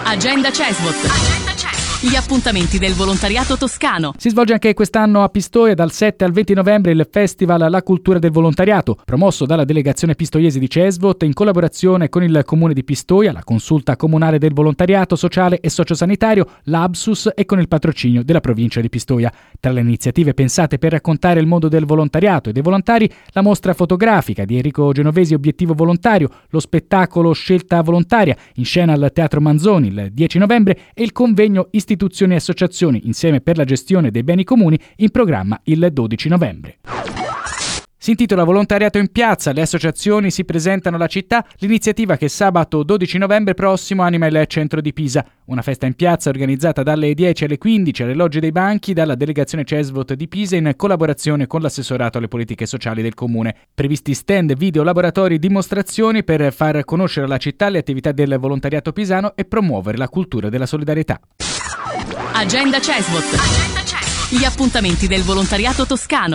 Agenda CESVOT. Gli appuntamenti del volontariato toscano. Si svolge anche quest'anno a Pistoia dal 7 al 20 novembre il Festival La Cultura del Volontariato, promosso dalla delegazione pistoiese di CESVOT in collaborazione con il Comune di Pistoia, la Consulta Comunale del Volontariato Sociale e Sociosanitario, l'Absus e con il patrocinio della provincia di Pistoia. Tra le iniziative pensate per raccontare il mondo del volontariato e dei volontari, la mostra fotografica di Enrico Genovesi Obiettivo Volontario, lo Scelta Volontaria in scena al Teatro Manzoni il 10 novembre e il convegno Istituzioni e Associazioni insieme per la gestione dei beni comuni in programma il 12 novembre. Si intitola Volontariato in piazza, le associazioni si presentano alla città, l'iniziativa che sabato 12 novembre prossimo anima il centro di Pisa. Una festa in piazza organizzata dalle 10 alle 15 alle Logge dei Banchi dalla delegazione CESVOT di Pisa in collaborazione con l'assessorato alle politiche sociali del comune. Previsti stand, video, laboratori, dimostrazioni per far conoscere alla città le attività del volontariato pisano e promuovere la cultura della solidarietà. Agenda CESVOT. Gli appuntamenti del volontariato toscano.